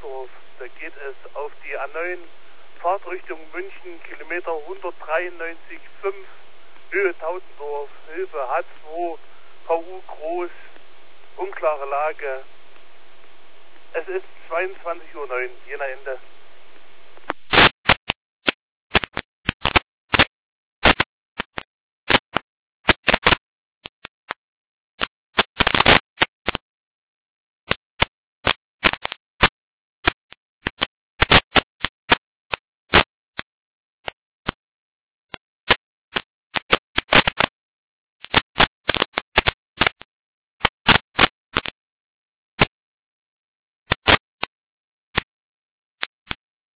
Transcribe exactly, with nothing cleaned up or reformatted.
Tautendorf. Da geht es auf die A neun, Fahrtrichtung München, Kilometer hundertdreiundneunzig Komma fünf, Höhe Tautendorf, Hilfe H zwei, V U groß, unklare Lage. Es ist zweiundzwanzig Uhr neun, Jena Ende.